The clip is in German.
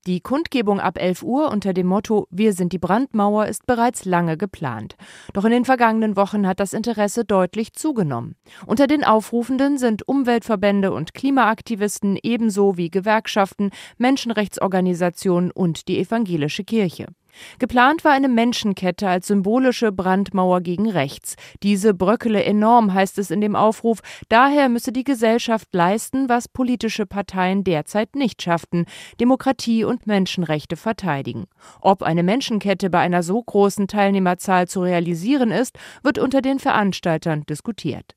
Die Kundgebung ab 11 Uhr unter dem Motto „Wir sind die Brandmauer" ist bereits lange geplant. Doch in den vergangenen Wochen hat das Interesse deutlich zugenommen. Unter den Aufrufenden sind Umweltverbände und Klimaaktivisten ebenso wie Gewerkschaften, Menschenrechtsorganisationen und die evangelische Kirche. Geplant war eine Menschenkette als symbolische Brandmauer gegen rechts. Diese bröckele enorm, heißt es in dem Aufruf. Daher müsse die Gesellschaft leisten, was politische Parteien derzeit nicht schafften: Demokratie und Menschenrechte verteidigen. Ob eine Menschenkette bei einer so großen Teilnehmerzahl zu realisieren ist, wird unter den Veranstaltern diskutiert.